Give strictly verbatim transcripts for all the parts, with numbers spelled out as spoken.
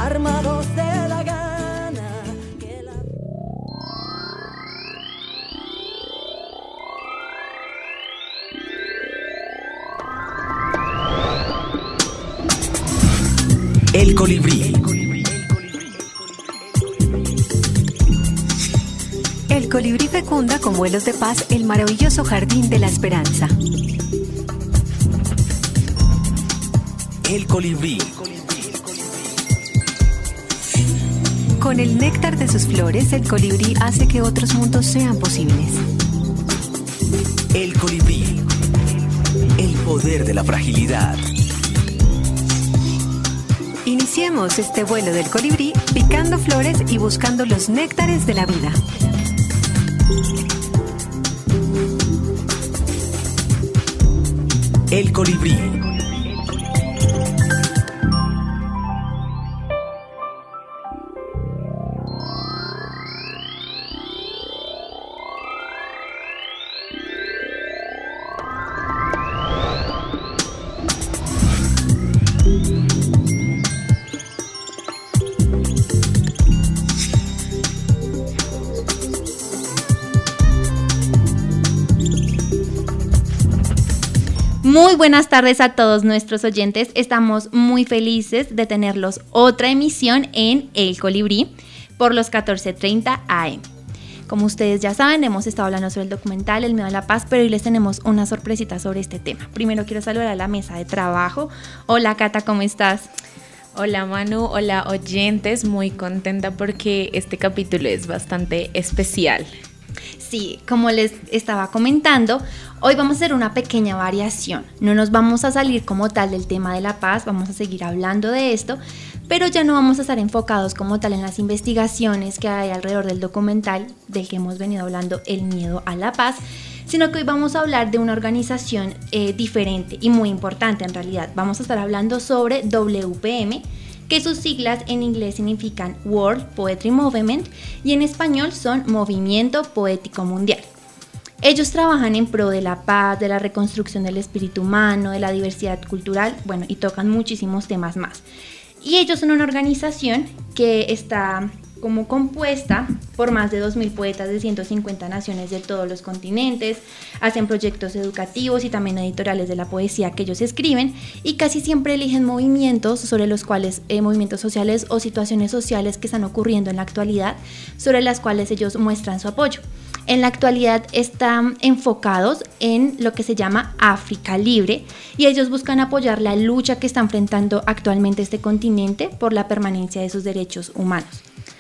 armados de la gana. Que la... El colibrí. El colibrí fecunda con vuelos de paz el maravilloso jardín de la esperanza. El colibrí. Con el néctar de sus flores, el colibrí hace que otros mundos sean posibles. El colibrí. El poder de la fragilidad. Iniciemos este vuelo del colibrí picando flores y buscando los néctares de la vida. El colibrí. Muy buenas tardes a todos nuestros oyentes. Estamos muy felices de tenerlos otra emisión en El Colibrí por los catorce treinta A M. Como ustedes ya saben, hemos estado hablando sobre el documental El miedo a la paz, pero hoy les tenemos una sorpresita sobre este tema. Primero quiero saludar a la mesa de trabajo. Hola Cata, ¿cómo estás? Hola Manu, hola oyentes, muy contenta porque este capítulo es bastante especial. Sí, como les estaba comentando, hoy vamos a hacer una pequeña variación. No nos vamos a salir como tal del tema de la paz, vamos a seguir hablando de esto, pero ya no vamos a estar enfocados como tal en las investigaciones que hay alrededor del documental del que hemos venido hablando, El miedo a la paz, sino que hoy vamos a hablar de una organización eh, diferente y muy importante en realidad. Vamos a estar hablando sobre W P M, que sus siglas en inglés significan World Poetry Movement y en español son Movimiento Poético Mundial. Ellos trabajan en pro de la paz, de la reconstrucción del espíritu humano, de la diversidad cultural, bueno, y tocan muchísimos temas más. Y ellos son una organización que está como compuesta por más de dos mil poetas de ciento cincuenta naciones de todos los continentes, hacen proyectos educativos y también editoriales de la poesía que ellos escriben y casi siempre eligen movimientos sobre los cuales, eh, movimientos sociales o situaciones sociales que están ocurriendo en la actualidad, sobre las cuales ellos muestran su apoyo. En la actualidad están enfocados en lo que se llama África Libre y ellos buscan apoyar la lucha que está enfrentando actualmente este continente por la permanencia de sus derechos humanos.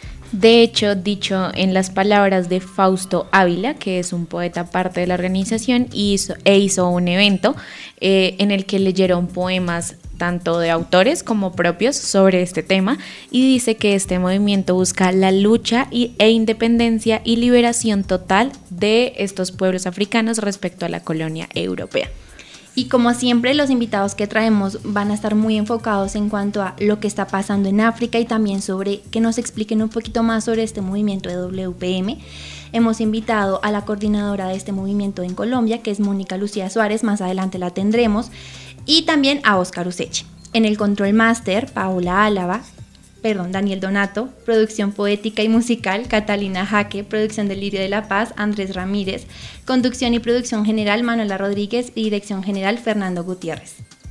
De hecho, dicho en las palabras de Fausto Ávila, que es un poeta parte de la organización, hizo, e hizo un evento eh, en el que leyeron poemas tanto de autores como propios sobre este tema y dice que este movimiento busca la lucha y, e independencia y liberación total de estos pueblos africanos respecto a la colonia europea. Y como siempre, los invitados que traemos van a estar muy enfocados en cuanto a lo que está pasando en África y también sobre que nos expliquen un poquito más sobre este movimiento de W P M. Hemos invitado a la coordinadora de este movimiento en Colombia, que es Mónica Lucía Suárez, más adelante la tendremos, y también a Óscar Useche. En el Control Master, Paola Álava, perdón, Daniel Donato, producción poética y musical, Catalina Jaque, producción del Lirio de la Paz, Andrés Ramírez, conducción y producción general, Manuela Rodríguez y dirección general, Fernando Gutiérrez.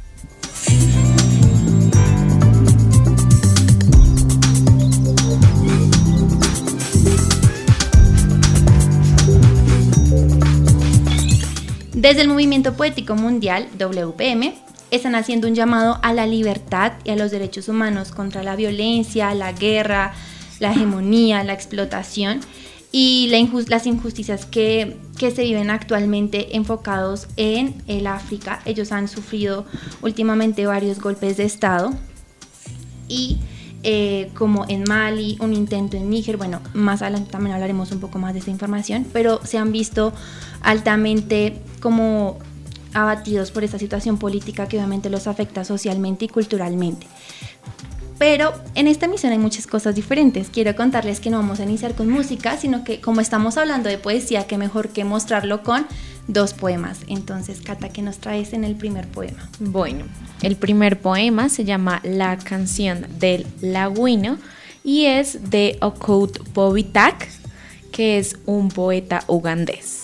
Desde el Movimiento Poético Mundial, W P M, están haciendo un llamado a la libertad y a los derechos humanos contra la violencia, la guerra, la hegemonía, la explotación y la injust- las injusticias que, que se viven actualmente enfocados en el África. Ellos han sufrido últimamente varios golpes de Estado y eh, como en Mali, un intento en Níger, bueno, más adelante también hablaremos un poco más de esta información, pero se han visto altamente como abatidos por esta situación política que obviamente los afecta socialmente y culturalmente. Pero en esta emisión hay muchas cosas diferentes. Quiero contarles que no vamos a iniciar con música, sino que como estamos hablando de poesía, qué mejor que mostrarlo con dos poemas. Entonces, Cata, ¿qué nos traes en el primer poema? Bueno, el primer poema se llama La canción del lagüino y es de Okut Bobitak, que es un poeta ugandés.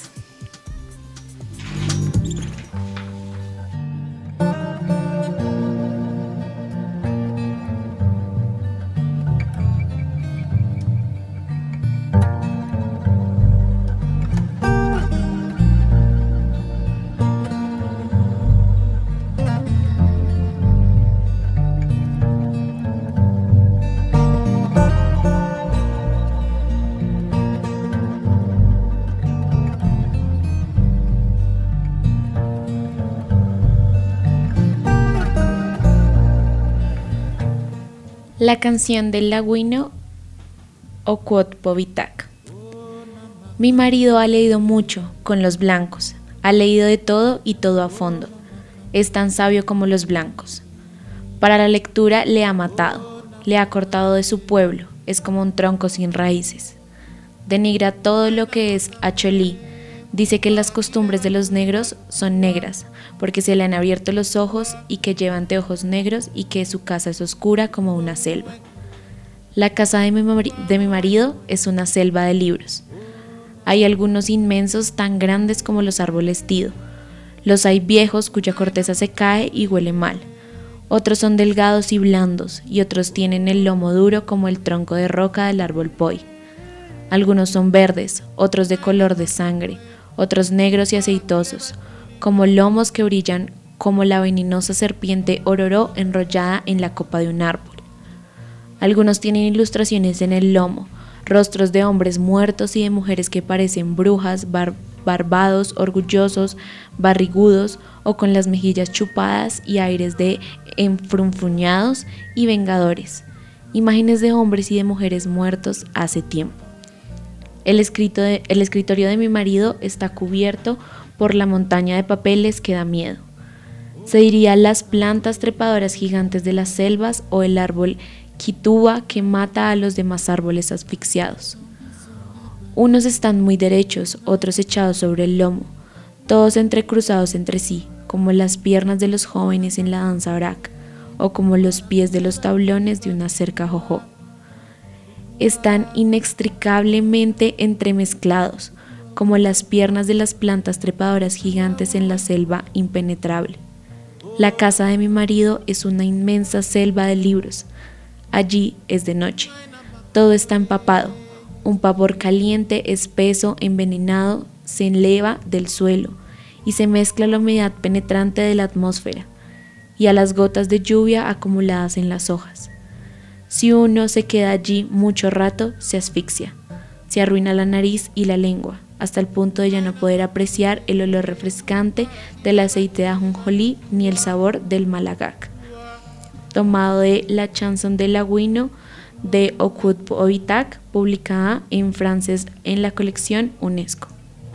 La canción del lagüino, Okut Bobitak. Mi marido ha leído mucho con los blancos, ha leído de todo y todo a fondo. Es tan sabio como los blancos. Para la lectura le ha matado, le ha cortado de su pueblo, es como un tronco sin raíces. Denigra todo lo que es acholí, dice que las costumbres de los negros son negras, porque se le han abierto los ojos y que lleva anteojos negros y que su casa es oscura como una selva. La casa de mi, mari- de mi marido es una selva de libros. Hay algunos inmensos tan grandes como los árboles tido. Los hay viejos cuya corteza se cae y huele mal. Otros son delgados y blandos y otros tienen el lomo duro como el tronco de roca del árbol poi. Algunos son verdes, otros de color de sangre, otros negros y aceitosos, como lomos que brillan como la venenosa serpiente ororó enrollada en la copa de un árbol. Algunos tienen ilustraciones en el lomo, rostros de hombres muertos y de mujeres que parecen brujas, bar- barbados, orgullosos, barrigudos o con las mejillas chupadas y aires de enfrunfuñados y vengadores, imágenes de hombres y de mujeres muertos hace tiempo. El, escrito de, el escritorio de mi marido está cubierto por la montaña de papeles que da miedo. Se diría las plantas trepadoras gigantes de las selvas o el árbol quitúa que mata a los demás árboles asfixiados. Unos están muy derechos, otros echados sobre el lomo, todos entrecruzados entre sí, como las piernas de los jóvenes en la danza brac, o como los pies de los tablones de una cerca jojó. Están inextricablemente entremezclados, como las piernas de las plantas trepadoras gigantes en la selva impenetrable. La casa de mi marido es una inmensa selva de libros. Allí es de noche. Todo está empapado. Un vapor caliente, espeso, envenenado, se eleva del suelo y se mezcla la humedad penetrante de la atmósfera y a las gotas de lluvia acumuladas en las hojas. Si uno se queda allí mucho rato, se asfixia, se arruina la nariz y la lengua, hasta el punto de ya no poder apreciar el olor refrescante del aceite de ajonjolí ni el sabor del malagac. Tomado de La chanson del lagüino de Okut Bobitak, publicada en francés en la colección UNESCO.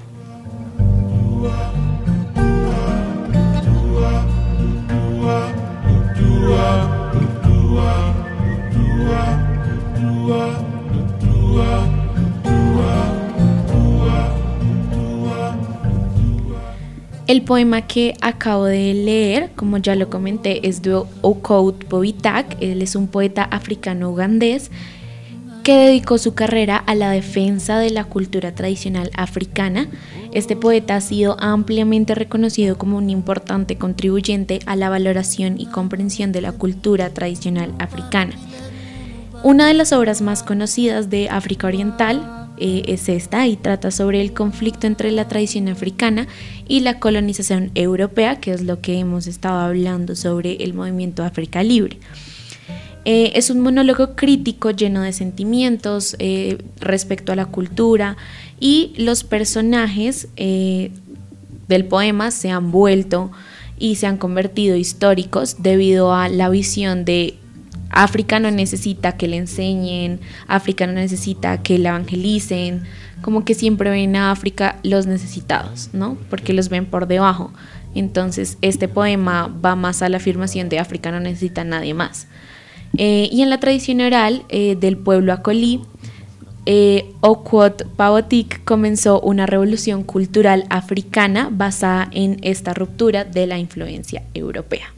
El poema que acabo de leer, como ya lo comenté, es de Okut Bobitak. Él es un poeta africano-ugandés que dedicó su carrera a la defensa de la cultura tradicional africana. Este poeta ha sido ampliamente reconocido como un importante contribuyente a la valoración y comprensión de la cultura tradicional africana. Una de las obras más conocidas de África Oriental eh, es esta y trata sobre el conflicto entre la tradición africana y la colonización europea, que es lo que hemos estado hablando sobre el movimiento África Libre. Eh, es un monólogo crítico lleno de sentimientos eh, respecto a la cultura, y los personajes eh, del poema se han vuelto y se han convertido históricos debido a la visión de África no necesita que le enseñen, África no necesita que la evangelicen, como que siempre ven a África los necesitados, ¿no? Porque los ven por debajo. Entonces este poema va más a la afirmación de África no necesita a nadie más. Eh, y en la tradición oral eh, del pueblo acolí, eh, Okwot Pawotik comenzó una revolución cultural africana basada en esta ruptura de la influencia europea.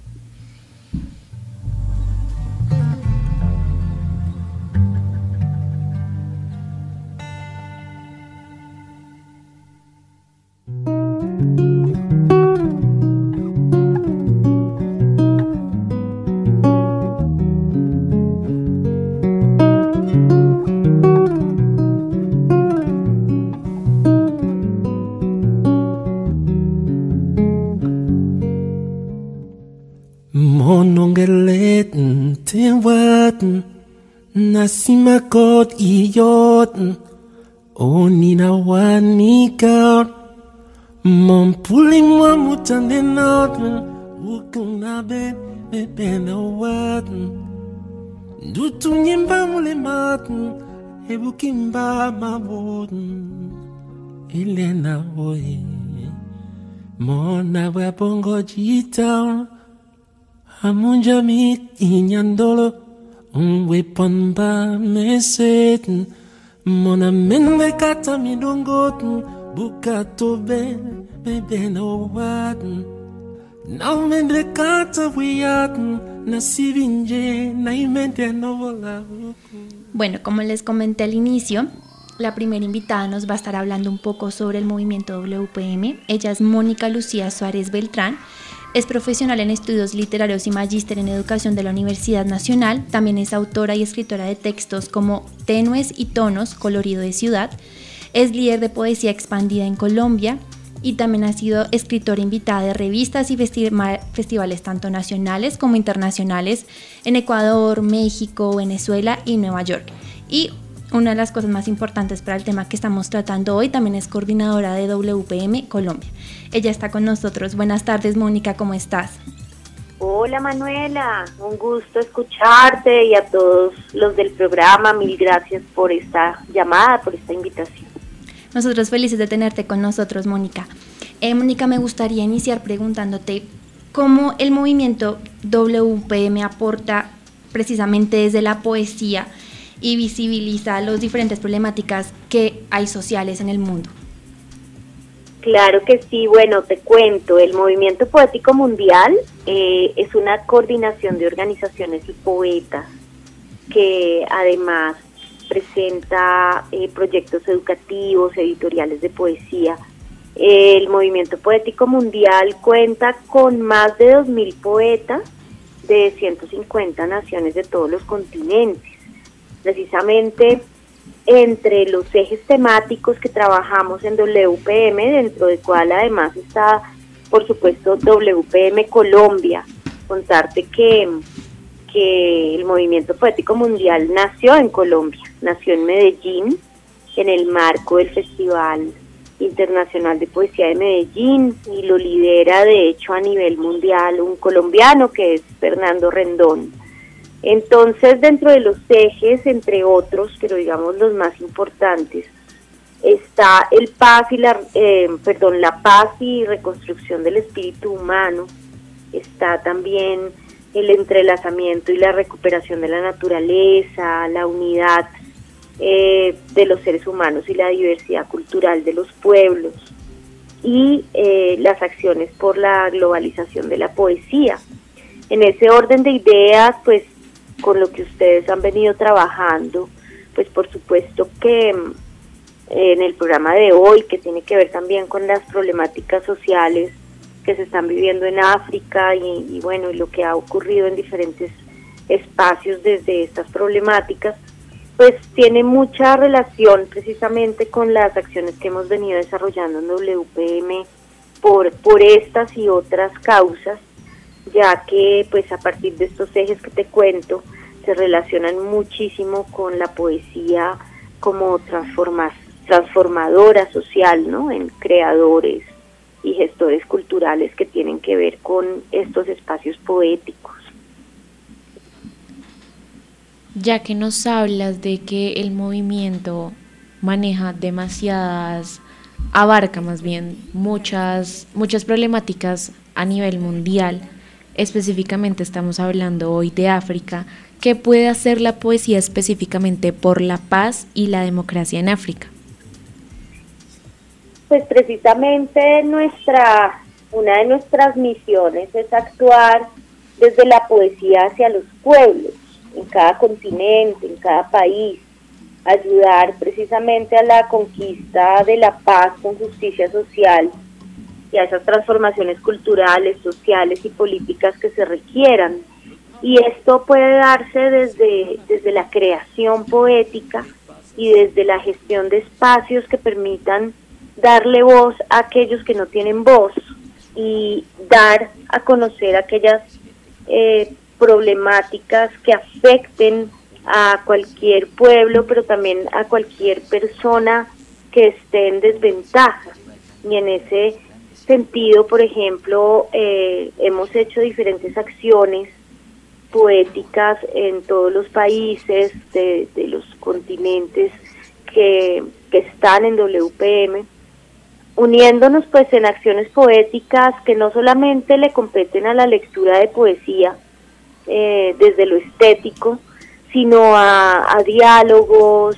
Monongelet Tewat Nasimakot Iyot Onina Wanika Mon Puli Mwamutandenot Wukunabe Bebenawat Dutunyimba Mulemat Ebukimba Mabot Elena Boy Mona Wabongo Jita Amunja mit inyandolo unwe pamba meset mona menwe kata midongot bukato be bebe no wat now mende kata wiyat na sivinje na imente no vola. Bueno, como les comenté al inicio, la primera invitada nos va a estar hablando un poco sobre el movimiento W P M. Ella es Mónica Lucía Suárez Beltrán. Es profesional en estudios literarios y magíster en educación de la Universidad Nacional. También es autora y escritora de textos como Tenues y Tonos, Colorido de Ciudad. Es líder de poesía expandida en Colombia y también ha sido escritora invitada de revistas y festivales tanto nacionales como internacionales en Ecuador, México, Venezuela y Nueva York. Y una de las cosas más importantes para el tema que estamos tratando hoy, también es coordinadora de W P M Colombia. Ella está con nosotros. Buenas tardes, Mónica, ¿cómo estás? Hola, Manuela, un gusto escucharte y a todos los del programa, mil gracias por esta llamada, por esta invitación. Nosotros felices de tenerte con nosotros, Mónica. Eh, Mónica, me gustaría iniciar preguntándote cómo el movimiento W P M aporta precisamente desde la poesía y visibiliza las diferentes problemáticas que hay sociales en el mundo. Claro que sí, bueno, te cuento, el Movimiento Poético Mundial eh, es una coordinación de organizaciones y poetas que además presenta eh, proyectos educativos, editoriales de poesía. El Movimiento Poético Mundial cuenta con más de dos mil poetas de ciento cincuenta naciones de todos los continentes. Precisamente entre los ejes temáticos que trabajamos en W P M, dentro del cual además está, por supuesto, W P M Colombia. Contarte que, que el Movimiento Poético Mundial nació en Colombia, nació en Medellín, en el marco del Festival Internacional de Poesía de Medellín, y lo lidera de hecho a nivel mundial un colombiano que es Fernando Rendón. Entonces, dentro de los ejes, entre otros, pero digamos los más importantes, está el paz y la, eh, perdón, la paz y reconstrucción del espíritu humano. Está también el entrelazamiento y la recuperación de la naturaleza, la unidad eh, de los seres humanos y la diversidad cultural de los pueblos, y eh, las acciones por la globalización de la poesía. En ese orden de ideas, pues, con lo que ustedes han venido trabajando, pues por supuesto que en el programa de hoy, que tiene que ver también con las problemáticas sociales que se están viviendo en África y, y bueno, y lo que ha ocurrido en diferentes espacios desde estas problemáticas, pues tiene mucha relación precisamente con las acciones que hemos venido desarrollando en W P M por, por estas y otras causas, ya que pues a partir de estos ejes que te cuento se relacionan muchísimo con la poesía como transforma, transformadora social, ¿no?, en creadores y gestores culturales que tienen que ver con estos espacios poéticos. Ya que nos hablas de que el movimiento maneja demasiadas, abarca más bien muchas, muchas problemáticas a nivel mundial, específicamente estamos hablando hoy de África, ¿qué puede hacer la poesía específicamente por la paz y la democracia en África? Pues precisamente nuestra, una de nuestras misiones es actuar desde la poesía hacia los pueblos, en cada continente, en cada país, ayudar precisamente a la conquista de la paz con justicia social y a esas transformaciones culturales, sociales y políticas que se requieran. Y esto puede darse desde, desde la creación poética y desde la gestión de espacios que permitan darle voz a aquellos que no tienen voz y dar a conocer aquellas eh, problemáticas que afecten a cualquier pueblo, pero también a cualquier persona que esté en desventaja. Y en ese sentido, por ejemplo, eh, hemos hecho diferentes acciones poéticas en todos los países de, de los continentes que, que están en W P M, uniéndonos pues en acciones poéticas que no solamente le competen a la lectura de poesía eh, desde lo estético, sino a, a diálogos,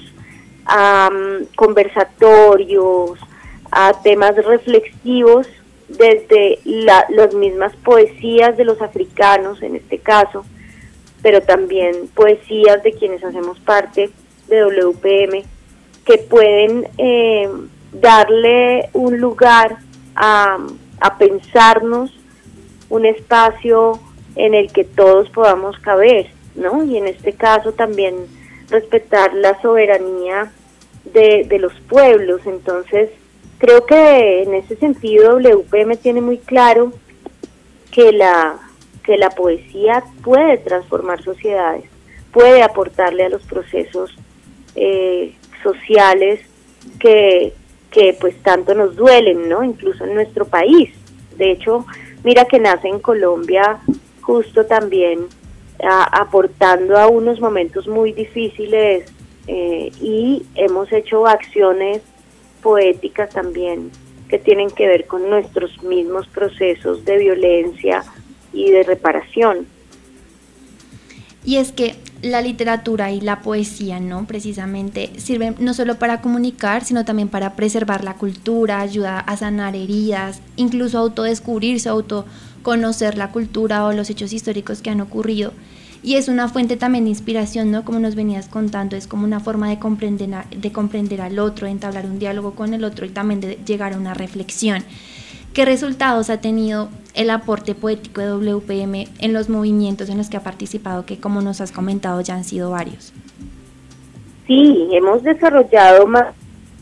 a um, conversatorios, a temas reflexivos desde la, las mismas poesías de los africanos en este caso, pero también poesías de quienes hacemos parte de W P M, que pueden eh, darle un lugar a, a pensarnos, un espacio en el que todos podamos caber, ¿no? Y en este caso también respetar la soberanía de, de los pueblos. Entonces, creo que en ese sentido W P M tiene muy claro que la, que la poesía puede transformar sociedades, puede aportarle a los procesos eh, sociales que, que pues tanto nos duelen, ¿no? Incluso en nuestro país. De hecho, mira que nace en Colombia justo también a, aportando a unos momentos muy difíciles eh, y hemos hecho acciones poéticas también que tienen que ver con nuestros mismos procesos de violencia y de reparación. Y es que la literatura y la poesía, ¿no? Precisamente sirven no solo para comunicar, sino también para preservar la cultura, ayuda a sanar heridas, incluso autodescubrirse, autoconocer la cultura o los hechos históricos que han ocurrido. Y es una fuente también de inspiración, ¿no? Como nos venías contando, es como una forma de comprender, a, de comprender al otro, de entablar un diálogo con el otro y también de llegar a una reflexión. ¿Qué resultados ha tenido el aporte poético de W P M en los movimientos en los que ha participado, que como nos has comentado ya han sido varios? Sí, hemos desarrollado más,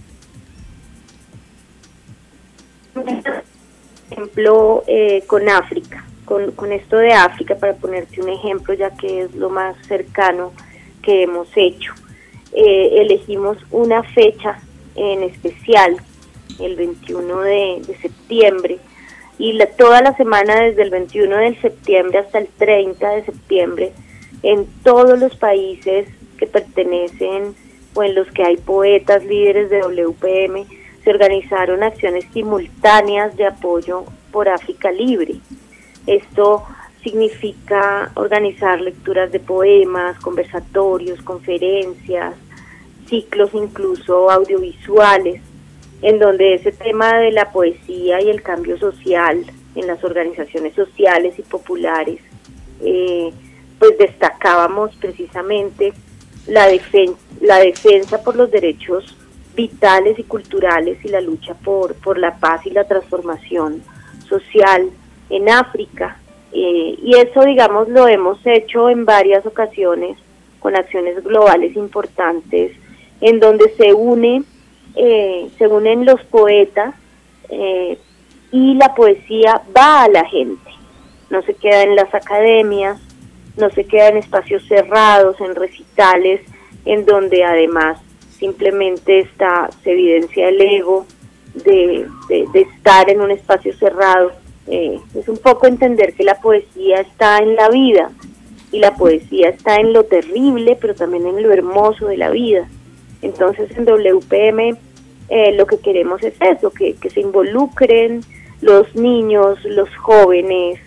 por ejemplo, eh, con África, con, con esto de África, para ponerte un ejemplo, ya que es lo más cercano que hemos hecho. Eh, elegimos una fecha en especial, el veintiuno de, de septiembre, y la, toda la semana desde el veintiuno de septiembre hasta el treinta de septiembre, en todos los países que pertenecen o en los que hay poetas líderes de W P M, se organizaron acciones simultáneas de apoyo por África Libre. Esto significa organizar lecturas de poemas, conversatorios, conferencias, ciclos incluso audiovisuales, en donde ese tema de la poesía y el cambio social en las organizaciones sociales y populares, eh, pues destacábamos precisamente la, defen- la defensa por los derechos vitales y culturales y la lucha por, por la paz y la transformación social en África. Eh, y eso, digamos, lo hemos hecho en varias ocasiones con acciones globales importantes, en donde se une Eh, se unen los poetas eh, y la poesía va a la gente, no se queda en las academias, no se queda en espacios cerrados, en recitales, en donde además simplemente está, se evidencia el ego de, de, de estar en un espacio cerrado. Eh, es un poco entender que la poesía está en la vida, y la poesía está en lo terrible, pero también en lo hermoso de la vida. Entonces en W P M eh, lo que queremos es eso, que, que se involucren los niños, los jóvenes,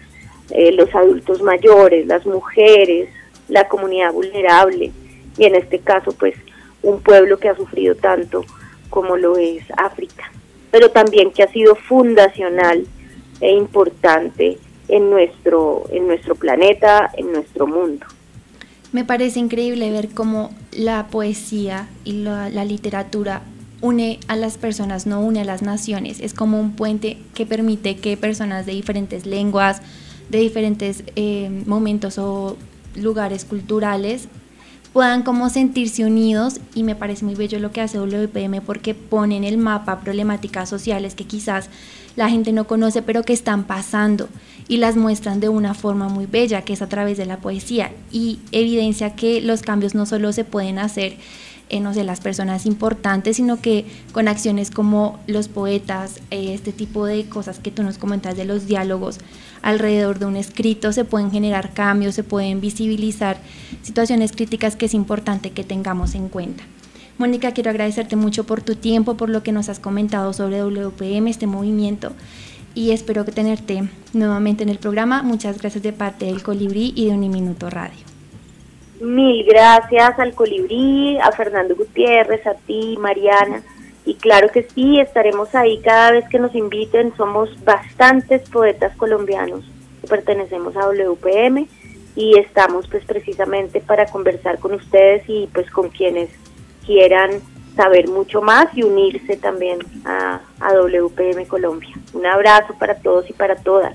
eh, los adultos mayores, las mujeres, la comunidad vulnerable, y en este caso pues un pueblo que ha sufrido tanto como lo es África, pero también que ha sido fundacional e importante en nuestro, en nuestro planeta, en nuestro mundo. Me parece increíble ver cómo la poesía y la, la literatura une a las personas, no une a las naciones. Es como un puente que permite que personas de diferentes lenguas, de diferentes eh, momentos o lugares culturales puedan como sentirse unidos, y me parece muy bello lo que hace W P M porque pone en el mapa problemáticas sociales que quizás la gente no conoce pero que están pasando, y las muestran de una forma muy bella, que es a través de la poesía, y evidencia que los cambios no solo se pueden hacer en, no sé, las personas importantes, sino que con acciones como los poetas, eh, este tipo de cosas que tú nos comentas de los diálogos alrededor de un escrito, se pueden generar cambios, se pueden visibilizar situaciones críticas que es importante que tengamos en cuenta. Mónica, quiero agradecerte mucho por tu tiempo, por lo que nos has comentado sobre W P M, este movimiento, y espero que tenerte nuevamente en el programa. Muchas gracias de parte del Colibrí y de Uniminuto Radio. Mil gracias al Colibrí, a Fernando Gutiérrez, a ti, Mariana, y claro que sí, estaremos ahí cada vez que nos inviten. Somos bastantes poetas colombianos que pertenecemos a W P M y estamos pues precisamente para conversar con ustedes y pues con quienes quieran saber mucho más y unirse también a, a W P M Colombia. Un abrazo para todos y para todas.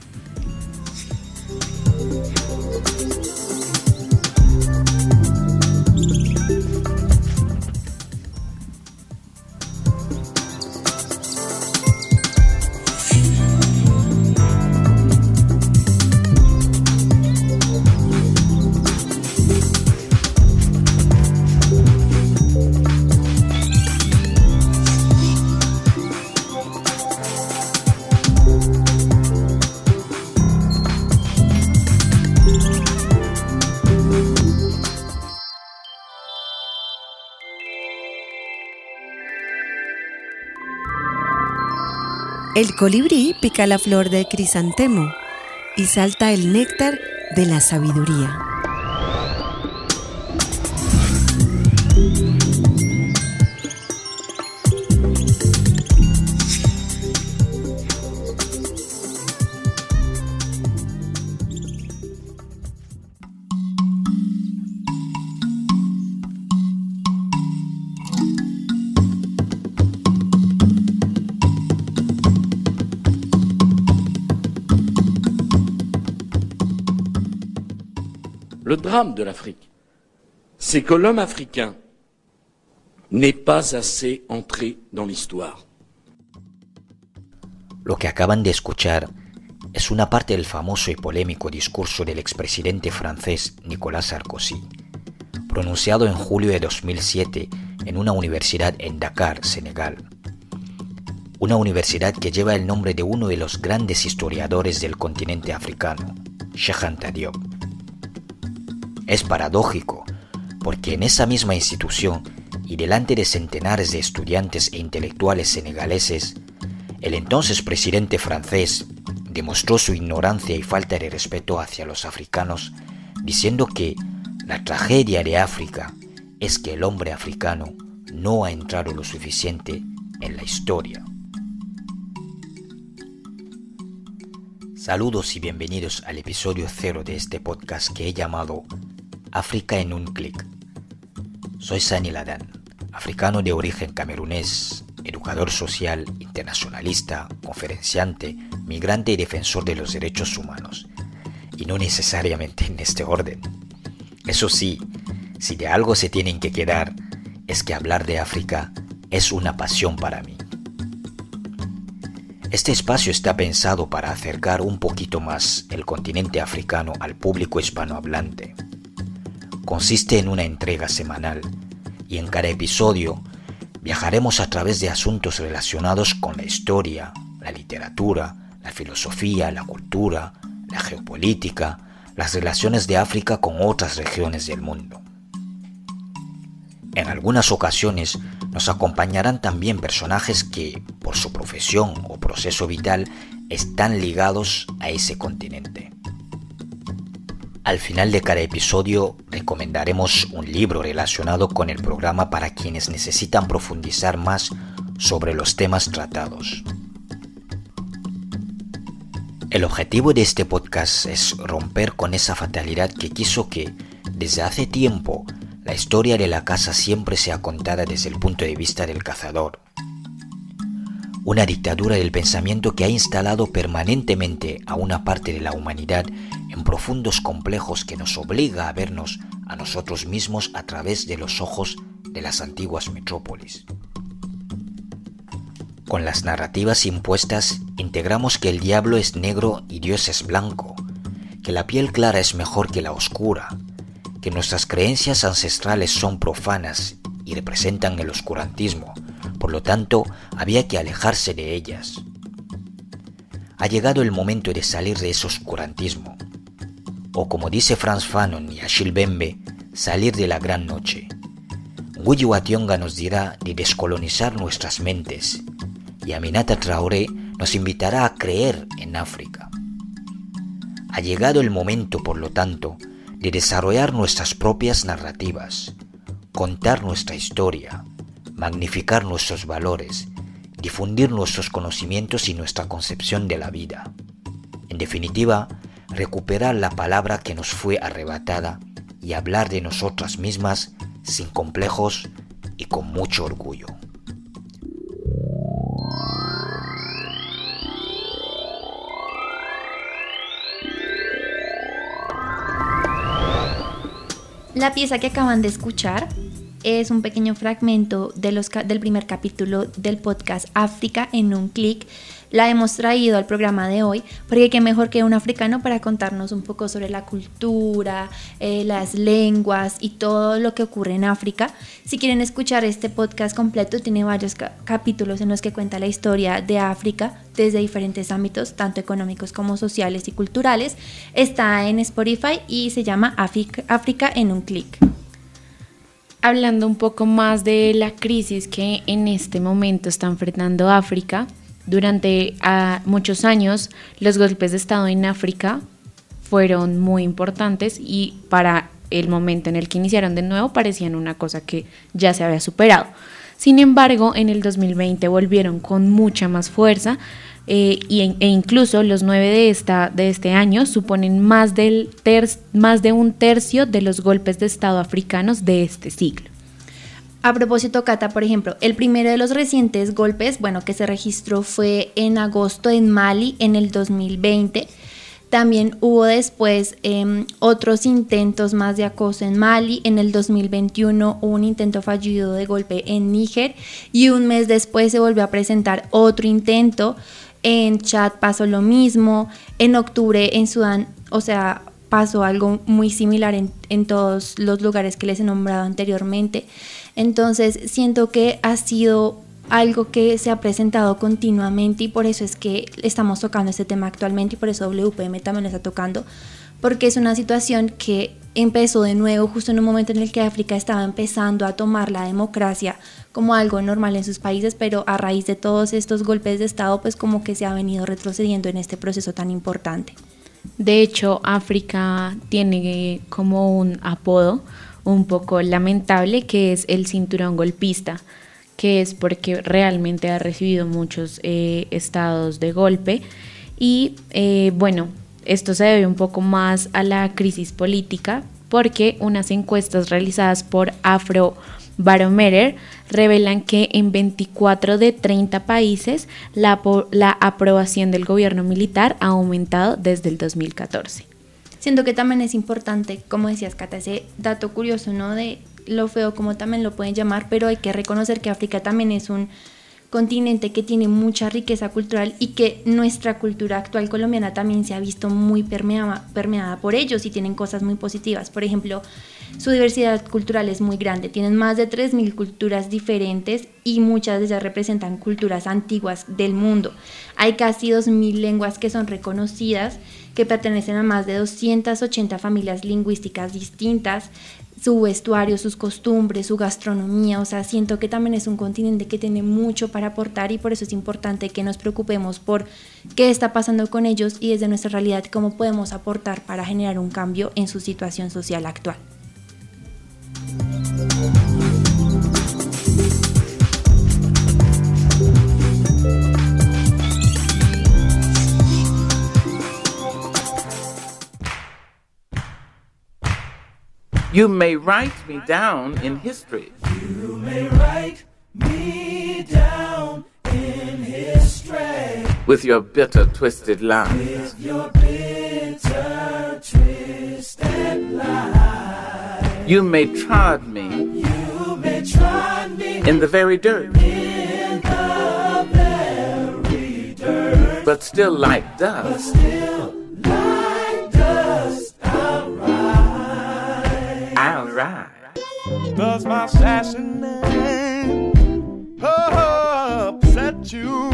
El colibrí pica la flor del crisantemo y salta el néctar de la sabiduría. Le drame de l'Afrique, c'est que l'homme africain n'est pas assez entré dans l'histoire. Lo que acaban de escuchar es una parte del famoso y polémico discurso del expresidente francés Nicolas Sarkozy, pronunciado en julio de dos mil siete en una universidad en Dakar, Senegal. Una universidad que lleva el nombre de uno de los grandes historiadores del continente africano, Cheikh Anta Diop. Es paradójico, porque en esa misma institución y delante de centenares de estudiantes e intelectuales senegaleses, el entonces presidente francés demostró su ignorancia y falta de respeto hacia los africanos, diciendo que la tragedia de África es que el hombre africano no ha entrado lo suficiente en la historia. Saludos y bienvenidos al episodio cero de este podcast que he llamado África en un clic. Soy Sani Ladan, africano de origen camerunés, educador social, internacionalista, conferenciante, migrante y defensor de los derechos humanos, y no necesariamente en este orden. Eso sí, si de algo se tienen que quedar, es que hablar de África es una pasión para mí. Este espacio está pensado para acercar un poquito más el continente africano al público hispanohablante. Consiste en una entrega semanal y en cada episodio viajaremos a través de asuntos relacionados con la historia, la literatura, la filosofía, la cultura, la geopolítica, las relaciones de África con otras regiones del mundo. En algunas ocasiones nos acompañarán también personajes que, por su profesión o proceso vital, están ligados a ese continente. Al final de cada episodio recomendaremos un libro relacionado con el programa para quienes necesitan profundizar más sobre los temas tratados. El objetivo de este podcast es romper con esa fatalidad que quiso que, desde hace tiempo, la historia de la caza siempre sea contada desde el punto de vista del cazador. Una dictadura del pensamiento que ha instalado permanentemente a una parte de la humanidad en profundos complejos que nos obliga a vernos a nosotros mismos a través de los ojos de las antiguas metrópolis. Con las narrativas impuestas, integramos que el diablo es negro y Dios es blanco, que la piel clara es mejor que la oscura, que nuestras creencias ancestrales son profanas y representan el oscurantismo, por lo tanto, había que alejarse de ellas. Ha llegado el momento de salir de ese oscurantismo, o como dice Frantz Fanon y Achille Mbembe, salir de la gran noche. Ngugi wa Thiong'o nos dirá de descolonizar nuestras mentes, y Aminata Traoré nos invitará a creer en África. Ha llegado el momento, por lo tanto, de desarrollar nuestras propias narrativas, contar nuestra historia, magnificar nuestros valores, difundir nuestros conocimientos y nuestra concepción de la vida. En definitiva, recuperar la palabra que nos fue arrebatada y hablar de nosotras mismas sin complejos y con mucho orgullo. La pieza que acaban de escuchar es un pequeño fragmento de los, del primer capítulo del podcast África en un clic. La hemos traído al programa de hoy porque qué mejor que un africano para contarnos un poco sobre la cultura, eh, las lenguas y todo lo que ocurre en África. Si quieren escuchar este podcast completo, tiene varios ca- capítulos en los que cuenta la historia de África desde diferentes ámbitos, tanto económicos como sociales y culturales. Está en Spotify y se llama África, África en un clic. Hablando un poco más de la crisis que en este momento está enfrentando África, durante uh, muchos años los golpes de Estado en África fueron muy importantes y para el momento en el que iniciaron de nuevo parecían una cosa que ya se había superado. Sin embargo, en el dos mil veinte volvieron con mucha más fuerza eh, y, e incluso los nueve de, esta, de este año suponen más, del ter- más de un tercio de los golpes de Estado africanos de este siglo. A propósito, Cata, por ejemplo, el primero de los recientes golpes, bueno, que se registró fue en agosto en Mali en el dos mil veinte. También hubo después eh, otros intentos más de acoso en Mali. En el dos mil veintiuno hubo un intento fallido de golpe en Níger y un mes después se volvió a presentar otro intento. En Chad pasó lo mismo. En octubre en Sudán, o sea, pasó algo muy similar en, en todos los lugares que les he nombrado anteriormente. Entonces siento que ha sido algo que se ha presentado continuamente y por eso es que estamos tocando este tema actualmente y por eso W P M también lo está tocando, porque es una situación que empezó de nuevo justo en un momento en el que África estaba empezando a tomar la democracia como algo normal en sus países, pero a raíz de todos estos golpes de Estado pues como que se ha venido retrocediendo en este proceso tan importante. De hecho, África tiene como un apodo un poco lamentable que es el cinturón golpista, que es porque realmente ha recibido muchos eh, estados de golpe y eh, bueno, esto se debe un poco más a la crisis política porque unas encuestas realizadas por Afrobarometer revelan que en veinticuatro de treinta países la, la aprobación del gobierno militar ha aumentado desde el dos mil catorce. Siento que también es importante, como decías, Cata, ese dato curioso, ¿no? De lo feo, como también lo pueden llamar, pero hay que reconocer que África también es un continente que tiene mucha riqueza cultural y que nuestra cultura actual colombiana también se ha visto muy permeada, permeada por ellos y tienen cosas muy positivas. Por ejemplo, su diversidad cultural es muy grande, tienen más de tres mil culturas diferentes y muchas de ellas representan culturas antiguas del mundo. Hay casi dos mil lenguas que son reconocidas, que pertenecen a más de doscientas ochenta familias lingüísticas distintas. su vestuario, sus costumbres, su gastronomía. O sea, siento que también es un continente que tiene mucho para aportar y por eso es importante que nos preocupemos por qué está pasando con ellos y desde nuestra realidad cómo podemos aportar para generar un cambio en su situación social actual. You may write me down in history. You may write me down in history. With your bitter, twisted lies. With your bitter, twisted lies. You may trod me. You may trod me in the very dirt. In the very dirt. But still like dust. But still like dust. I'll ride. Does my sassy name upset you?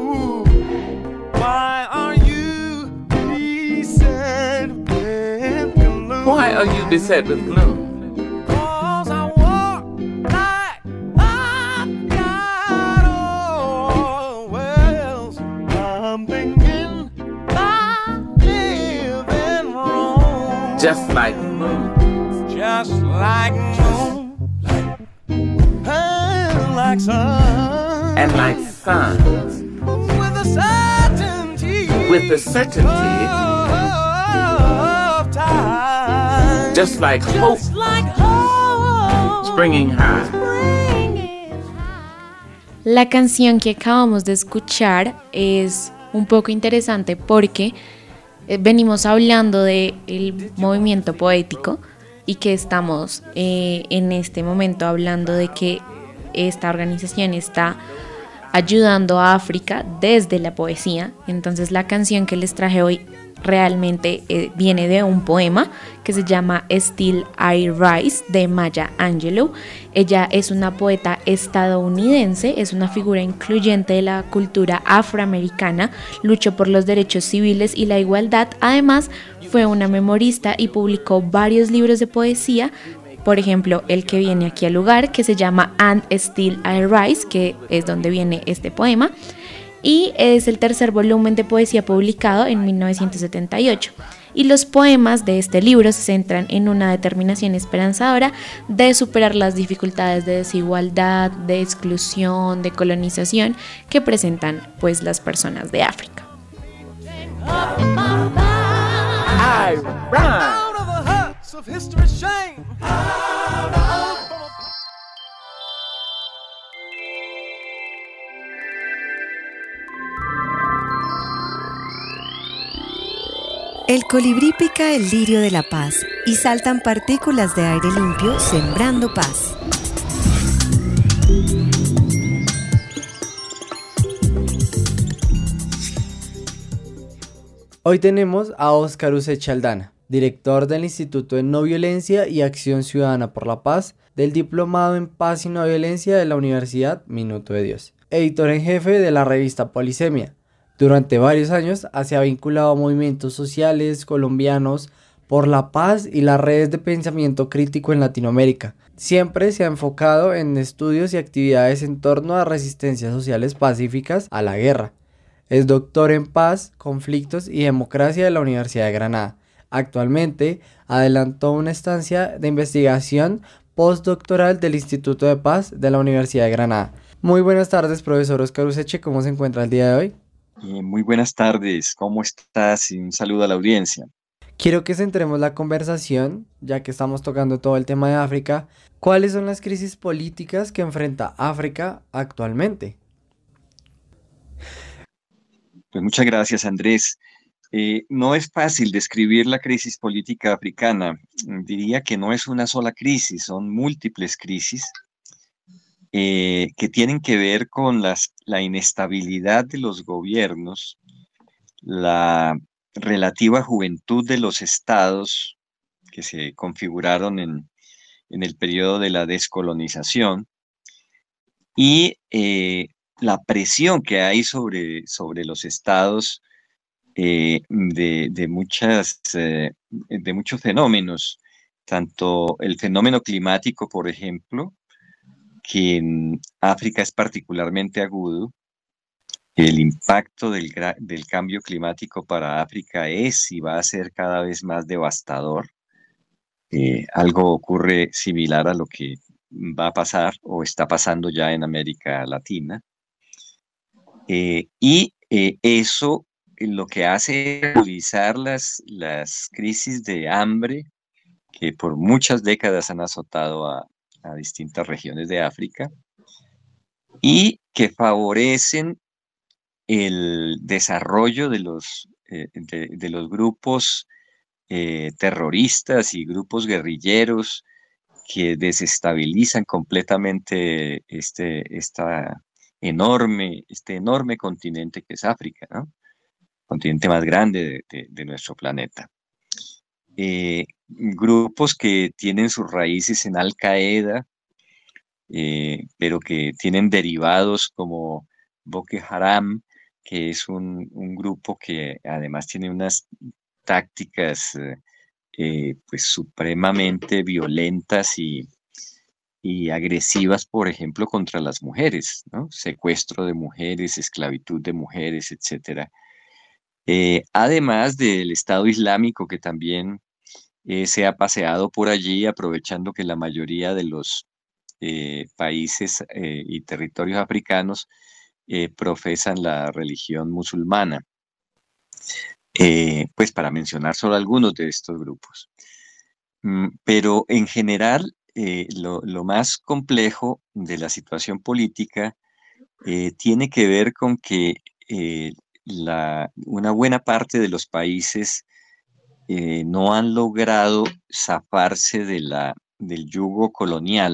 Why are you beset with gloom? Why are you beset with gloom? Cause I walk like I've got all wells. I'm thinking I'm living wrong. Just like the moon. Just like moon, and like sun, and like sun, with the certainty, with the certainty of time, just like just hope, like hope, springing high. La canción que acabamos de escuchar es un poco interesante porque venimos hablando del movimiento poético y que estamos eh, en este momento hablando de que esta organización está ayudando a África desde la poesía. Entonces la canción que les traje hoy realmente eh, viene de un poema que se llama Still I Rise de Maya Angelou. Ella es una poeta estadounidense, es una figura incluyente de la cultura afroamericana, luchó por los derechos civiles y la igualdad. Además fue una memorista y publicó varios libros de poesía, por ejemplo el que viene aquí al lugar, que se llama And Still I Rise, que es donde viene este poema, y es el tercer volumen de poesía publicado en mil novecientos setenta y ocho. Y los poemas de este libro se centran en una determinación esperanzadora de superar las dificultades de desigualdad, de exclusión, de colonización que presentan pues las personas de África. I run. Out of the huts of history's shame. Out of El colibrí pica el lirio de la paz y saltan partículas de aire limpio sembrando paz. Hoy tenemos a Óscar Useche Aldana, director del Instituto de No Violencia y Acción Ciudadana por la Paz, del Diplomado en Paz y No Violencia de la Universidad Minuto de Dios, editor en jefe de la revista Polisemia. Durante varios años se ha vinculado a movimientos sociales colombianos por la paz y las redes de pensamiento crítico en Latinoamérica. Siempre se ha enfocado en estudios y actividades en torno a resistencias sociales pacíficas a la guerra. Es doctor en paz, conflictos y democracia de la Universidad de Granada. Actualmente adelantó una estancia de investigación postdoctoral del Instituto de Paz de la Universidad de Granada. Muy buenas tardes, profesor Óscar Useche, ¿cómo se encuentra el día de hoy? Eh, muy buenas tardes, ¿cómo estás? Y un saludo a la audiencia. Quiero que centremos la conversación, ya que estamos tocando todo el tema de África. ¿Cuáles son las crisis políticas que enfrenta África actualmente? Pues muchas gracias, Andrés. Eh, no es fácil describir la crisis política africana. Diría que no es una sola crisis, son múltiples crisis eh, que tienen que ver con las, la inestabilidad de los gobiernos, la relativa juventud de los estados que se configuraron en, en el periodo de la descolonización y eh, la presión que hay sobre, sobre los estados eh, de, de, muchas, eh, de muchos fenómenos tanto el fenómeno climático, por ejemplo, que en África es particularmente agudo. El impacto del, gra- del cambio climático para África es y va a ser cada vez más devastador. Eh, algo ocurre similar a lo que va a pasar o está pasando ya en América Latina. Eh, y eh, eso eh, lo que hace es agudizar las, las crisis de hambre que por muchas décadas han azotado a, a distintas regiones de África y que favorecen el desarrollo de los, eh, de, de los grupos eh, terroristas y grupos guerrilleros que desestabilizan completamente este, esta enorme, este enorme continente que es África, ¿no? Continente más grande de, de- de nuestro planeta. Eh, grupos que tienen sus raíces en Al Qaeda, eh, pero que tienen derivados como Boko Haram, que es un, un grupo que además tiene unas tácticas eh, eh, pues supremamente violentas y, y agresivas, por ejemplo, contra las mujeres, ¿no? Secuestro de mujeres, esclavitud de mujeres, etcétera. Eh, además del Estado Islámico, que también eh, se ha paseado por allí, aprovechando que la mayoría de los eh, países eh, y territorios africanos eh, profesan la religión musulmana, eh, pues para mencionar solo algunos de estos grupos. Mm, Pero en general, eh, lo, lo más complejo de la situación política eh, tiene que ver con que eh, la, una buena parte de los países eh, no han logrado zafarse de la, del yugo colonial,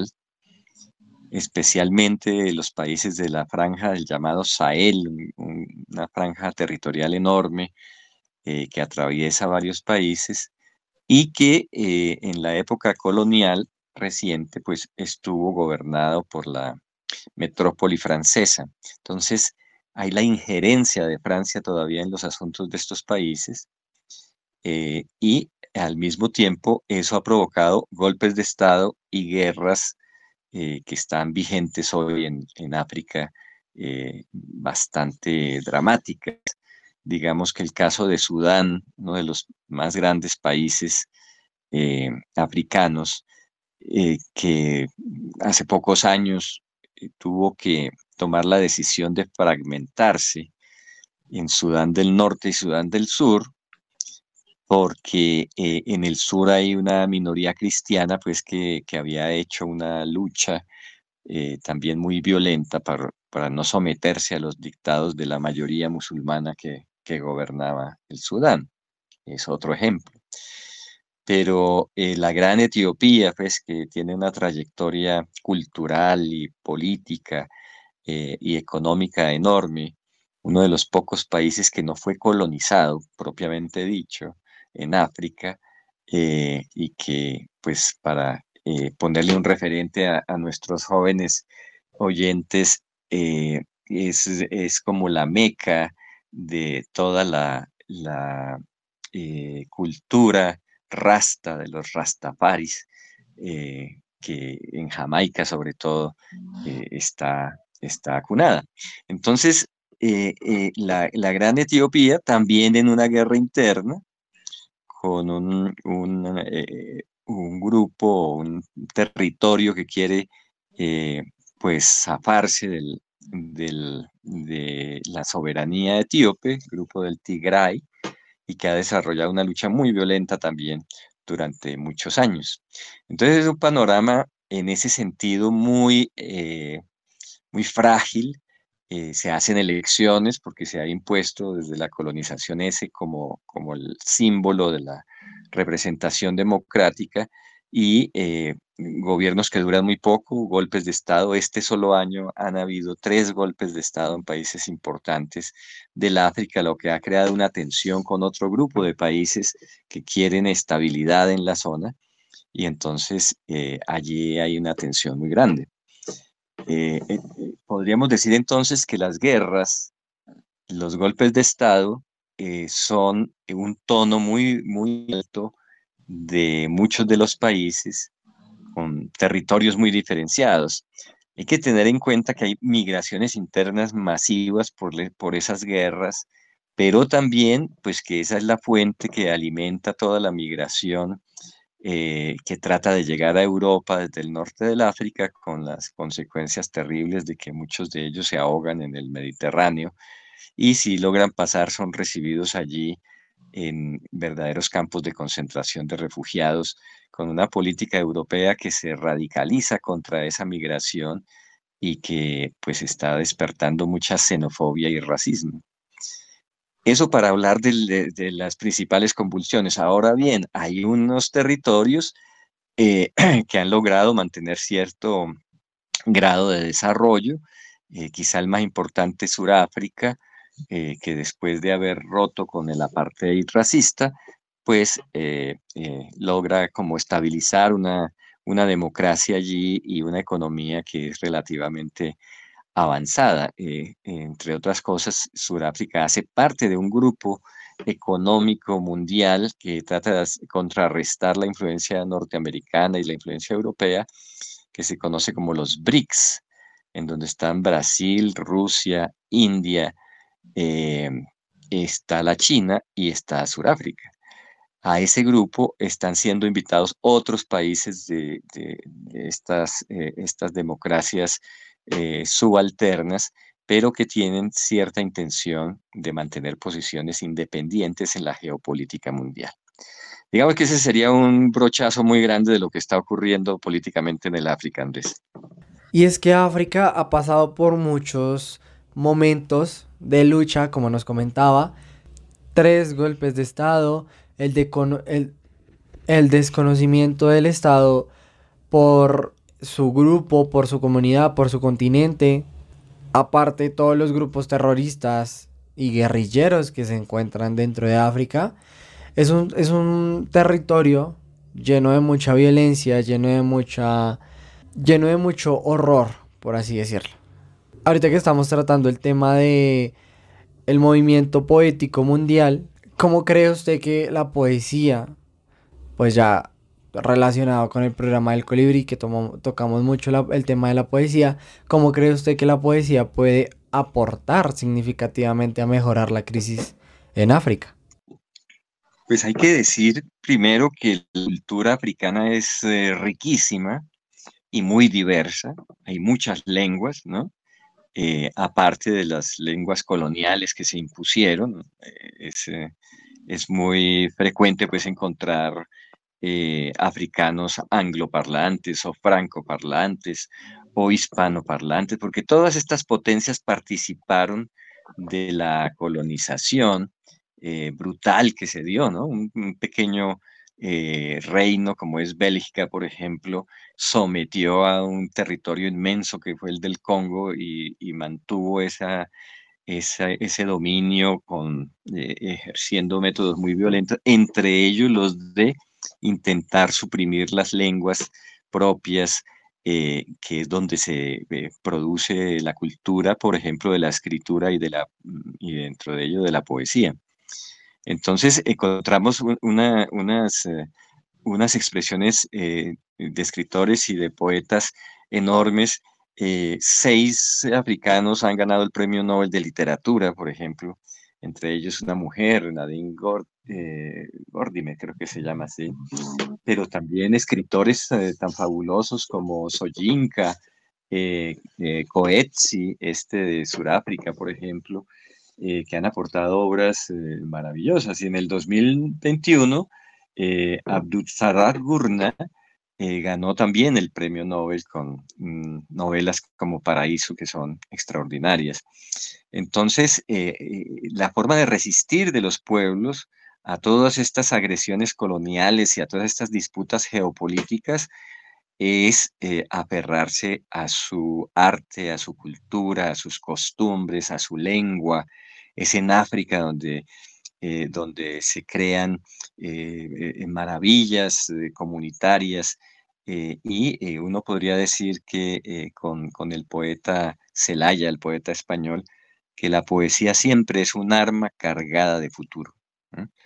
especialmente los países de la franja del llamado Sahel, un- un- una franja territorial enorme eh, que atraviesa varios países y que eh, en la época colonial reciente pues estuvo gobernado por la metrópoli francesa. Entonces, hay la injerencia de Francia todavía en los asuntos de estos países eh, y al mismo tiempo eso ha provocado golpes de Estado y guerras eh, que están vigentes hoy en, en África, eh, bastante dramáticas. Digamos que el caso de Sudán, uno de los más grandes países eh, africanos, eh, que hace pocos años eh, tuvo que tomar la decisión de fragmentarse en Sudán del Norte y Sudán del Sur, porque eh, en el sur hay una minoría cristiana, pues que, que había hecho una lucha eh, también muy violenta para, para no someterse a los dictados de la mayoría musulmana que, que gobernaba el Sudán. Es otro ejemplo. Pero eh, la gran Etiopía, pues que tiene una trayectoria cultural y política eh, y económica enorme, uno de los pocos países que no fue colonizado, propiamente dicho, en África, eh, y que, pues, para eh, ponerle un referente a, a nuestros jóvenes oyentes, eh, es, es como la meca de toda la, la eh, cultura rasta de los rastafaris, eh, que en Jamaica sobre todo eh, está, está acunada. Entonces, eh, eh, la, la gran Etiopía también en una guerra interna con un, un, eh, un grupo, un territorio que quiere eh, pues zafarse del, del- de la soberanía etíope, grupo del Tigray, y que ha desarrollado una lucha muy violenta también durante muchos años. Entonces es un panorama en ese sentido muy, eh, muy frágil. Eh, se hacen elecciones porque se ha impuesto desde la colonización ese como, como el símbolo de la representación democrática y eh, gobiernos que duran muy poco, golpes de Estado. Este solo año han habido tres golpes de Estado en países importantes del África, lo que ha creado una tensión con otro grupo de países que quieren estabilidad en la zona y entonces eh, allí hay una tensión muy grande. Eh, eh, eh, podríamos decir entonces que las guerras, los golpes de Estado, eh, son un tono muy, muy alto de muchos de los países con territorios muy diferenciados. Hay que tener en cuenta que hay migraciones internas masivas por, le- por esas guerras, pero también pues que esa es la fuente que alimenta toda la migración eh, que trata de llegar a Europa desde el norte del África, con las consecuencias terribles de que muchos de ellos se ahogan en el Mediterráneo y si logran pasar son recibidos allí en verdaderos campos de concentración de refugiados, con una política europea que se radicaliza contra esa migración y que pues está despertando mucha xenofobia y racismo. Eso para hablar del- de, de las principales convulsiones. Ahora bien, hay unos territorios eh, que han logrado mantener cierto grado de desarrollo, eh, quizá el más importante es Sudáfrica, eh, que después de haber roto con el apartheid racista, pues eh, eh, logra como estabilizar una, una democracia allí y una economía que es relativamente avanzada. Eh, entre otras cosas, Sudáfrica hace parte de un grupo económico mundial que trata de as- contrarrestar la influencia norteamericana y la influencia europea, que se conoce como los BRICS, en donde están Brasil, Rusia, India, eh, está la China y está Sudáfrica. A ese grupo están siendo invitados otros países de, de- de estas, eh, estas democracias eh, subalternas, pero que tienen cierta intención de mantener posiciones independientes en la geopolítica mundial. Digamos que ese sería un brochazo muy grande de lo que está ocurriendo políticamente en el África, Andrés. Y es que África ha pasado por muchos momentos de lucha, como nos comentaba, tres golpes de Estado, el, decono- el, el desconocimiento del Estado por su grupo, por su comunidad, por su continente, aparte todos los grupos terroristas y guerrilleros que se encuentran dentro de África. Es un, es un territorio lleno de mucha violencia, lleno de mucha, lleno de mucho horror, por así decirlo. Ahorita que estamos tratando el tema de el movimiento poético mundial, ¿cómo cree usted que la poesía, pues ya relacionado con el programa del Colibrí, que tomo- tocamos mucho la- el tema de la poesía, ¿cómo cree usted que la poesía puede aportar significativamente a mejorar la crisis en África? Pues hay que decir primero que la cultura africana es eh, riquísima y muy diversa. Hay muchas lenguas, ¿no? Eh, aparte de las lenguas coloniales que se impusieron, ¿no? Eh, es, eh, es muy frecuente pues encontrar eh, africanos angloparlantes o francoparlantes o hispanoparlantes, porque todas estas potencias participaron de la colonización eh, brutal que se dio, ¿no? Un, un pequeño eh, reino como es Bélgica, por ejemplo, sometió a un territorio inmenso que fue el del Congo y, y mantuvo esa, esa- ese dominio con, eh, ejerciendo métodos muy violentos, entre ellos los de intentar suprimir las lenguas propias, eh, que es donde se eh, produce la cultura, por ejemplo, de la escritura y, de la, y dentro de ello de la poesía. Entonces encontramos un- una, unas, eh, unas expresiones eh, de escritores y de poetas enormes. Eh, seis africanos han ganado el Premio Nobel de Literatura, por ejemplo, entre ellos una mujer, Nadine Gord, eh, Gordime, creo que se llama así, pero también escritores eh, tan fabulosos como Soyinka, eh, eh, Coetzee, este de Sudáfrica, por ejemplo, eh, que han aportado obras eh, maravillosas. Y en el dos mil veintiuno, eh, Abdulsarar Gurna eh, ganó también el premio Nobel con mm, novelas como Paraíso, que son extraordinarias. Entonces, eh, eh, la forma de resistir de los pueblos a todas estas agresiones coloniales y a todas estas disputas geopolíticas es eh, aferrarse a su arte, a su cultura, a sus costumbres, a su lengua. Es en África donde, eh, donde se crean eh, eh, maravillas eh, comunitarias, eh, y eh, uno podría decir que eh, con, con el poeta Celaya, el poeta español, que la poesía siempre es un arma cargada de futuro, ¿no?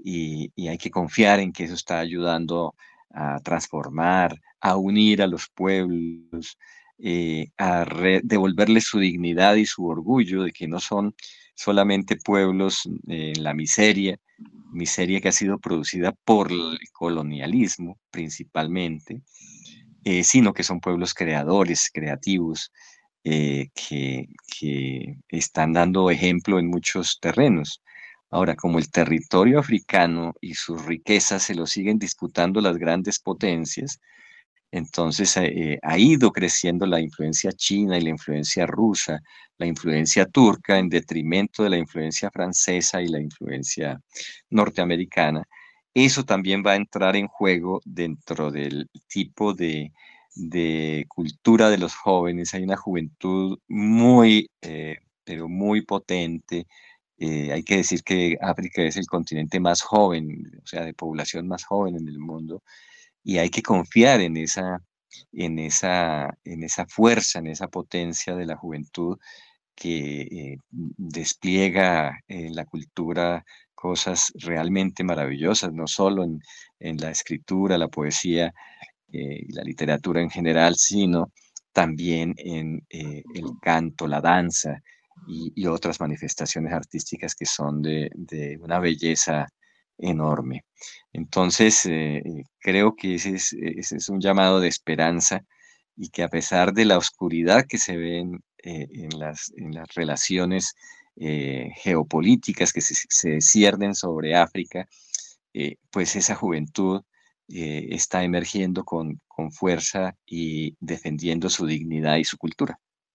y, y hay que confiar en que eso está ayudando a transformar, a unir a los pueblos, eh, a re- devolverles su dignidad y su orgullo de que no son solamente pueblos eh, en la miseria, miseria que ha sido producida por el colonialismo principalmente, eh, sino que son pueblos creadores, creativos, eh, que, que están dando ejemplo en muchos terrenos. Ahora, como el territorio africano y sus riquezas se lo siguen disputando las grandes potencias, entonces eh, ha ido creciendo la influencia china y la influencia rusa, la influencia turca en detrimento de la influencia francesa y la influencia norteamericana. Eso también va a entrar en juego dentro del tipo de, de cultura de los jóvenes. Hay una juventud muy, eh, pero muy potente. Eh, hay que decir que África es el continente más joven, o sea, de población más joven en el mundo, y hay que confiar en esa, en esa, en esa fuerza, en esa potencia de la juventud que eh, despliega en la cultura cosas realmente maravillosas, no solo en, en la escritura, la poesía eh, y la literatura en general, sino también en eh, el canto, la danza y, y otras manifestaciones artísticas que son de, de una belleza enorme. Entonces, eh, creo que ese es, ese es un llamado de esperanza y que a pesar de la oscuridad que se ve en, eh, en las, en las relaciones eh, geopolíticas que se, se ciernen sobre África, eh, pues esa juventud eh, está emergiendo con, con fuerza y defendiendo su dignidad y su cultura.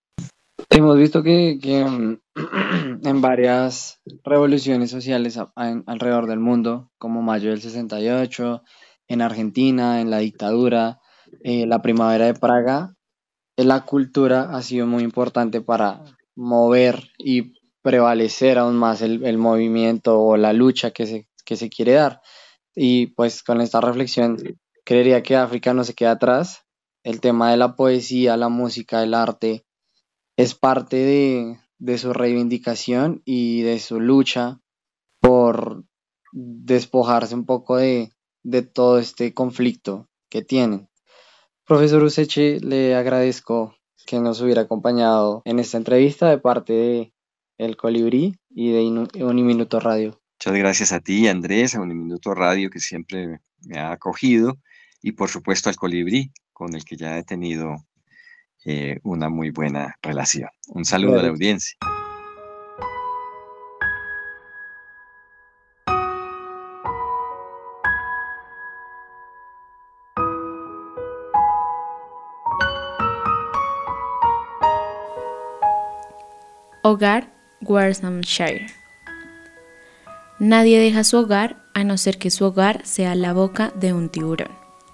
Hemos visto que, que mm, en varias revoluciones sociales a- a- alrededor del mundo, como Mayo del sesenta y ocho, en Argentina, en la dictadura, eh, la Primavera de Praga, eh, la cultura ha sido muy importante para mover y prevalecer aún más el, el movimiento o la lucha que se, que se quiere dar. Y pues con esta reflexión, creería que África no se queda atrás. El tema de la poesía, la música, el arte es parte de, de su reivindicación y de su lucha por despojarse un poco de, de todo este conflicto que tienen. Profesor Useche, le agradezco que nos hubiera acompañado en esta entrevista de parte de El Colibrí y de Inu- Uniminuto Radio. Muchas gracias a ti, Andrés, a Uniminuto Radio, que siempre me ha acogido, y por supuesto al Colibrí, con el que ya he tenido eh, una muy buena relación. Un saludo a la audiencia. Hogar, Worcestershire. Nadie deja su hogar a no ser que su hogar sea la boca de un tiburón.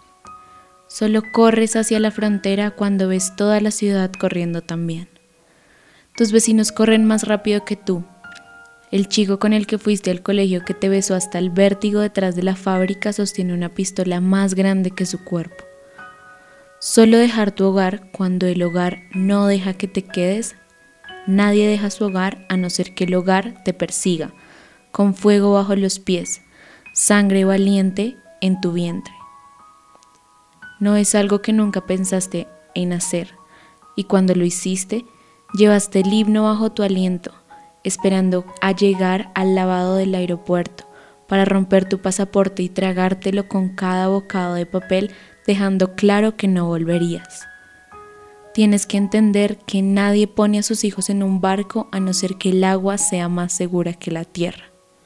Solo corres hacia la frontera cuando ves toda la ciudad corriendo también. Tus vecinos corren más rápido que tú. El chico con el que fuiste al colegio que te besó hasta el vértigo detrás de la fábrica sostiene una pistola más grande que su cuerpo. Solo dejar tu hogar cuando el hogar no deja que te quedes. Nadie deja su hogar a no ser que el hogar te persiga, con fuego bajo los pies, sangre valiente en tu vientre. No es algo que nunca pensaste en hacer, y cuando lo hiciste, llevaste el himno bajo tu aliento, esperando a llegar al lavado del aeropuerto para romper tu pasaporte y tragártelo con cada bocado de papel, dejando claro que no volverías. Tienes que entender que nadie pone a sus hijos en un barco a no ser que el agua sea más segura que la tierra.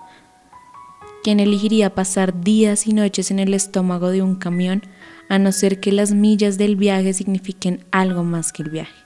¿Quién elegiría pasar días y noches en el estómago de un camión a no ser que las millas del viaje signifiquen algo más que el viaje?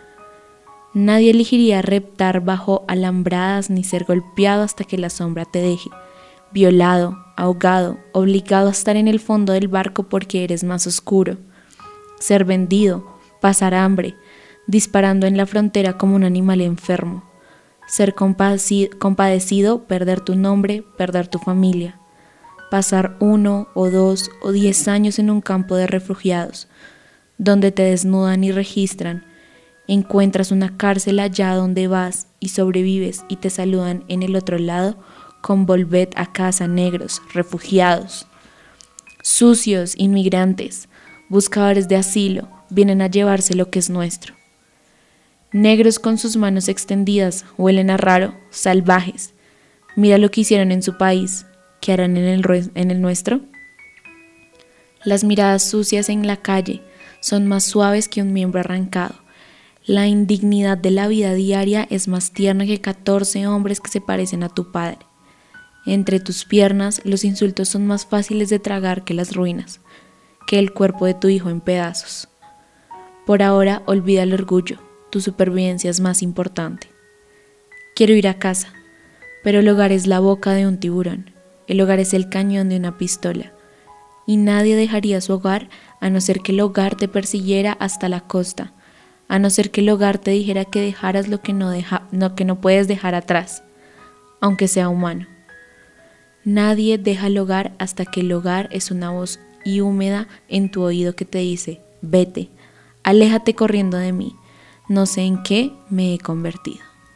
Nadie elegiría reptar bajo alambradas ni ser golpeado hasta que la sombra te deje, violado, ahogado, obligado a estar en el fondo del barco porque eres más oscuro, ser vendido, pasar hambre, disparando en la frontera como un animal enfermo, ser compadecido, compadecido, perder tu nombre, perder tu familia, pasar uno o dos o diez años en un campo de refugiados, donde te desnudan y registran, encuentras una cárcel allá donde vas y sobrevives y te saludan en el otro lado con volved a casa negros, refugiados. Sucios, inmigrantes, buscadores de asilo, vienen a llevarse lo que es nuestro. Negros con sus manos extendidas, huelen a raro, salvajes. Mira lo que hicieron en su país, ¿qué harán en el, en el nuestro? Las miradas sucias en la calle son más suaves que un miembro arrancado. La indignidad de la vida diaria es más tierna que catorce hombres que se parecen a tu padre. Entre tus piernas los insultos son más fáciles de tragar que las ruinas, que el cuerpo de tu hijo en pedazos. Por ahora olvida el orgullo, tu supervivencia es más importante. Quiero ir a casa, pero el hogar es la boca de un tiburón, el hogar es el cañón de una pistola, y nadie dejaría su hogar a no ser que el hogar te persiguiera hasta la costa, a no ser que el hogar te dijera que dejaras lo que no, deja, no, que no puedes dejar atrás, aunque sea humano. Nadie deja el hogar hasta que el hogar es una voz y húmeda en tu oído que te dice, vete, aléjate corriendo de mí, no sé en qué me he convertido.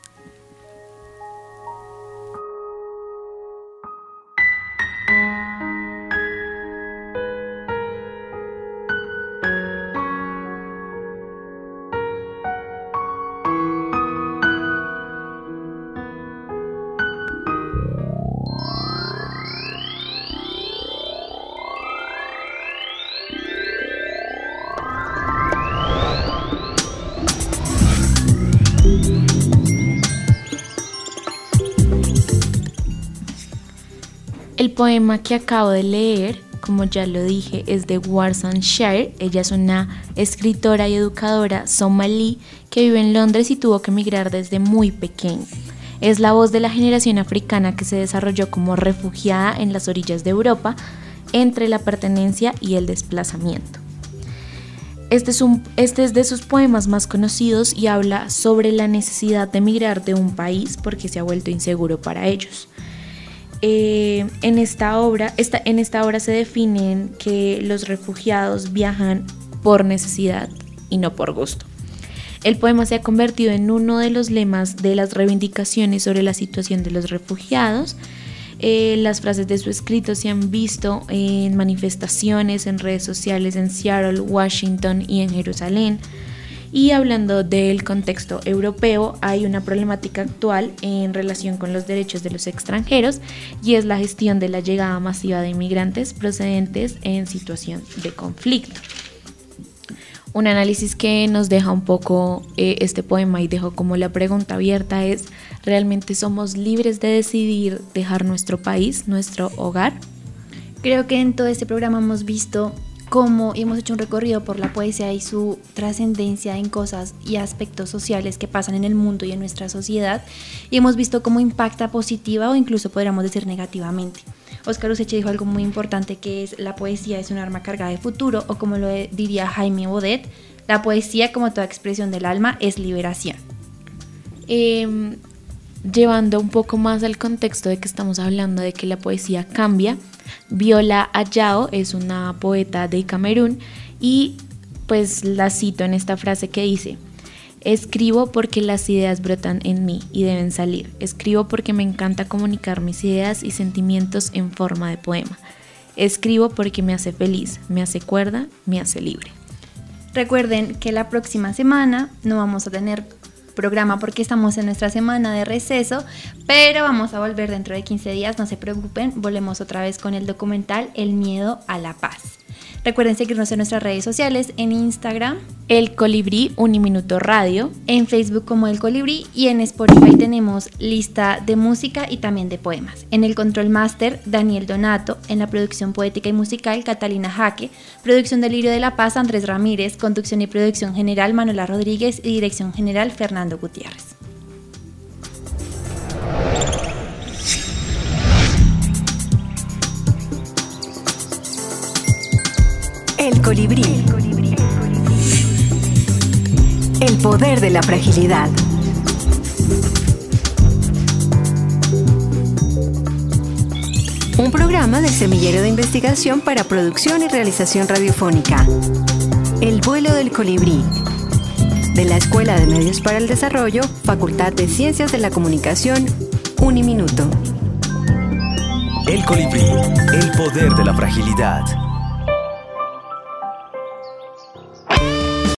El poema que acabo de leer, como ya lo dije, es de Warsan Shire. Ella es una escritora y educadora somalí que vive en Londres y tuvo que emigrar desde muy pequeña. Es la voz de la generación africana que se desarrolló como refugiada en las orillas de Europa entre la pertenencia y el desplazamiento. Este es, un, este es de sus poemas más conocidos y habla sobre la necesidad de emigrar de un país porque se ha vuelto inseguro para ellos. Eh, en, esta obra, esta, en esta obra se definen que los refugiados viajan por necesidad y no por gusto. El poema se ha convertido en uno de los lemas de las reivindicaciones sobre la situación de los refugiados. Eh, las frases de su escrito se han visto en manifestaciones, en redes sociales en Seattle, Washington y en Jerusalén. Y hablando del contexto europeo, hay una problemática actual en relación con los derechos de los extranjeros y es la gestión de la llegada masiva de inmigrantes procedentes en situación de conflicto. Un análisis que nos deja un poco eh, este poema y dejo como la pregunta abierta es: ¿realmente somos libres de decidir dejar nuestro país, nuestro hogar? Creo que en todo este programa hemos visto cómo hemos hecho un recorrido por la poesía y su trascendencia en cosas y aspectos sociales que pasan en el mundo y en nuestra sociedad, y hemos visto cómo impacta positiva o incluso podríamos decir negativamente. Óscar Useche dijo algo muy importante, que es: la poesía es un arma cargada de futuro, o como lo diría Jaime Baudet, la poesía, como toda expresión del alma, es liberación. Eh, llevando un poco más al contexto de que estamos hablando de que la poesía cambia, Viola Ayao es una poeta de Camerún y pues la cito en esta frase que dice: escribo porque las ideas brotan en mí y deben salir. Escribo porque me encanta comunicar mis ideas y sentimientos en forma de poema. Escribo porque me hace feliz, me hace cuerda, me hace libre. Recuerden que la próxima semana no vamos a tener programa porque estamos en nuestra semana de receso, pero vamos a volver dentro de quince días, no se preocupen, volvemos otra vez con el documental El miedo a la paz. Recuerden seguirnos en nuestras redes sociales, en Instagram, El Colibrí Uniminuto Radio, en Facebook como El Colibrí, y en Spotify tenemos lista de música y también de poemas. En el Control Master, Daniel Donato; en la producción poética y musical, Catalina Jaque; producción del Lirio de la Paz, Andrés Ramírez; conducción y producción general, Manuela Rodríguez; y dirección general, Fernando Gutiérrez. El Colibrí. El poder de la fragilidad. Un programa del Semillero de Investigación para Producción y Realización Radiofónica. El vuelo del colibrí. De la Escuela de Medios para el Desarrollo, Facultad de Ciencias de la Comunicación, Uniminuto. El colibrí, el poder de la fragilidad.